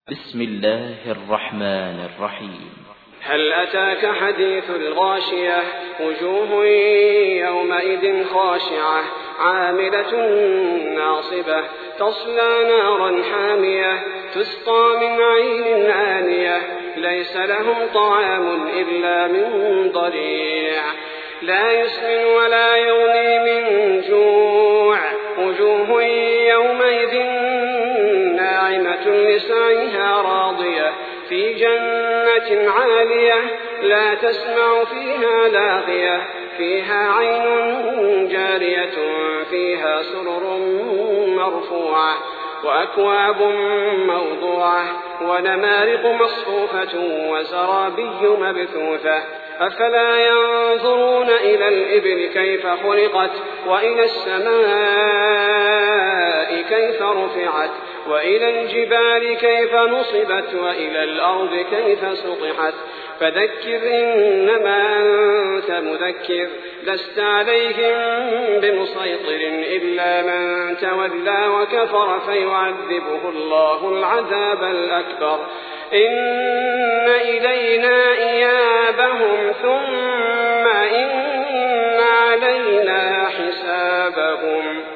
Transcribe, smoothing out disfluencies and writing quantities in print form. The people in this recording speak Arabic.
بسم الله الرحمن الرحيم. هل أتاك حديث الغاشية؟ وجوه يومئذ خاشعة عاملة ناصبة تصلى نارا حامية تسقى من عين آنية ليس لهم طعام إلا من ضريع لا يسمن ولا يغني من جوع وجوه يومئذ ناعمة لسعيها راضية في جنة عالية لا تسمع فيها لاغية فيها عين جارية فيها سرر مرفوعة وأكواب موضوعة ونمارق مصفوفة وزرابي مبثوثة أفلا ينظرون إلى الإبل كيف خلقت وإلى السماء كيف رفعت وإلى الجبال كيف نصبت وإلى الأرض كيف سطحت فذكر إنما أنت مذكر لست عليهم بمسيطر إلا من تولى وكفر فيعذبه الله العذاب الأكبر إن إلينا إيابهم ثم إن علينا حسابهم.